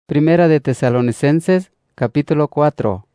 Primera de Tesalonicenses, capítulo 4.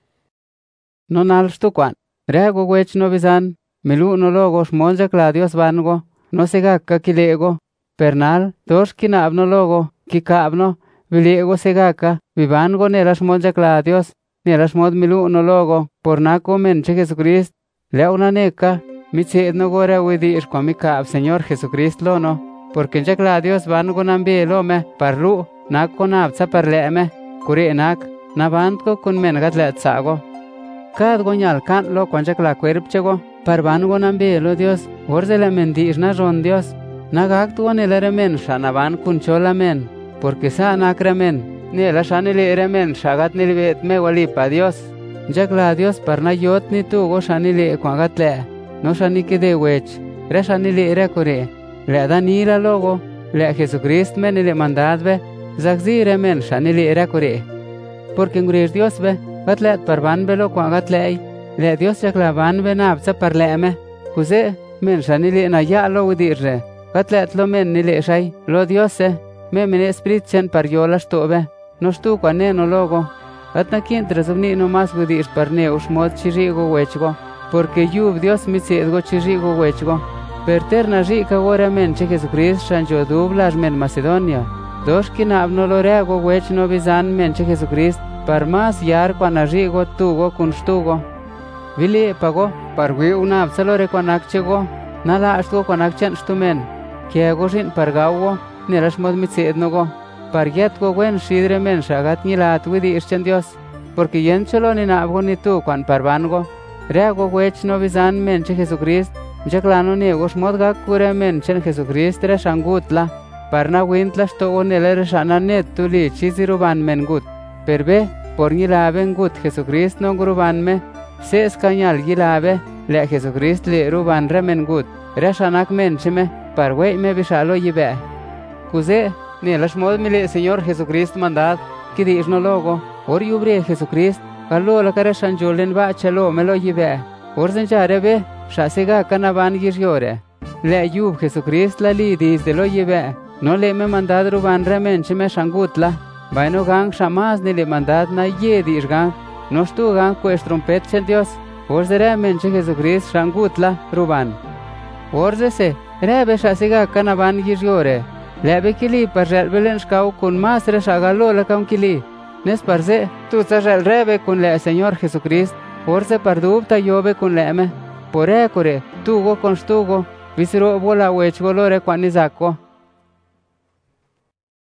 No nalshtu cuan, rego wech no bizan, milu no logo shmonja la Dios vango, no segaka kilego, pernal, dos kinabno logo, kikabno, vilego segaka, vivango nela shmonja la Dios, nela shmod milu no logo, por naco menche Jesucrist, leona neca, mitzied no gore widi ishkwamikab Señor Jesucrist lono, porque njak la Dios vango nambi lome, parlu, nak ko nabtsa parleme, kuri nak, nabant ko kun men gatlet sago. Kad go nyal kan lo kwanjak la cuerpchego, parban go nambi lo Dios, orzele mendir na ron Dios, nagak tu anelere men shanaban kun chola men, porque sa nakre men, ni la shanile men shagat nilbet me wali pa Dios. Jak la Dios parna yot ni tu go shanile kwagatle, no shanike de wech, re shanile re kuri, le danila logo, le Jesucrist men ile mandadbe, Zagzire men shanili erakuri. Porque ngurir Dios be, gatlet parban belo kwa gatlei, le Dios yaklaban be nabza parleme, kuze men shanili na ya lo udirre, gatlet lo men nile shay, lo Dios me men esprit chen par yola shtobe, no shtu kwa ne no logo, atna kintra zubni no mas udir parne ushmod chirigo wechgo, porque yub Dios mitsedgo chirigo wechgo, perterna jika wore men che Jesucrist shanjo dublas men Macedonia. Dos kinabno lo rego wech no bizan menche Jesucrist, par mas yar kwana rigo tugo kun shtugo. Vili pago, par wi unabsa re kwanak chego, nala ashtugo kwanak chen shtumen, kiego shin par gawo, nirashmod mitsednogo, par yetgo wen shidre men shagat nilat widi ishchen Dios, porque yenchelo ni nabgo ni tu kwan parbango, rego wech no bizan menche Jesucrist, jaklano niego shmod gak kure menchen Jesucrist re shangutla, parna wintlas to onelere shananet tuli chiziruban men gut. Perbe, por gilaben gut Jesucrist no gruban me, se escañal gilabe, le Jesucrist le ruban remen gut, reshanak menchime, parwey me bishalo yibe. Kuze, ni las mod mile Señor Jesucrist mandad, que dish no logo, or yubre Jesucrist, kallo la kare shanjulen ba chelo melo yibe, or zenjarebe, shasega kanaban giryore. Le yub Jesucrist la lidis de lo yibe. No le me mandad ruban remen chime shangutla, vaino gang shamas ni le mandad na yedish gang, no stu gang pues trompet chel Dios, orze remen che Jesucrist shangutla ruban. Orze se, rebe shasiga kanaban giryore, lebe kili parjel belen shkau kun mas re shagalo la kaun kili, nes parze, tu tzajel rebe kun le Señor Jesucrist, orze pardubta yobe kun leme, pore kore, tugo con stugo, visiro bola wech golore kwanizako.